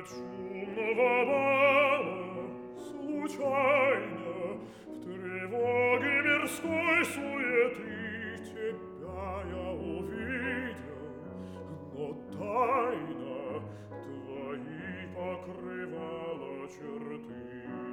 шумного бала случайно в тревоге мирской суеты тебя я увидел, но тайна твои покрывала черты.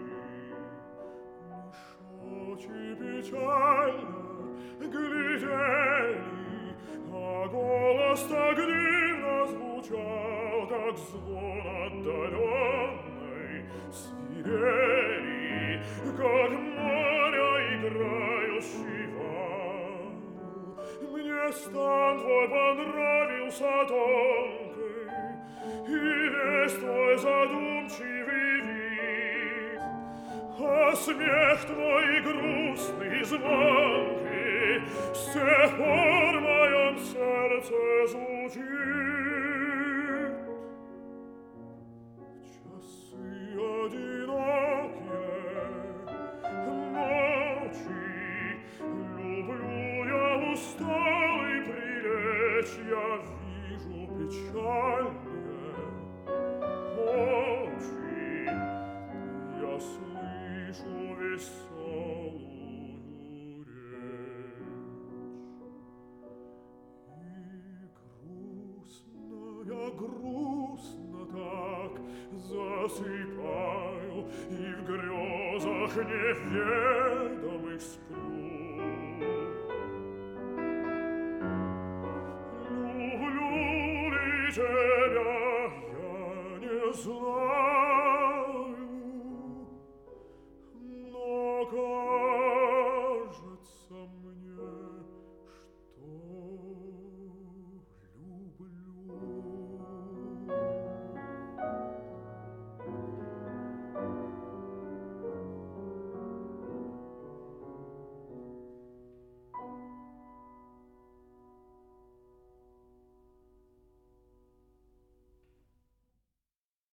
Лишь очи печально глядели, а голос так дивно звучал, как звон отдаленной свирели, как море играющий вал. Мне стан твой понравился тонкой, и весь твой задумчивый вид, а смех твой грустный и звонкий с тех пор в моем сердце звучит. В часы одинокие ночи люблю я усталый прилечь, я вижу печальные очи, я слышу веселую речь. И грустно так засыпаю, и в грезах неведомых сплю. Люблю ли тебя я не знаю, но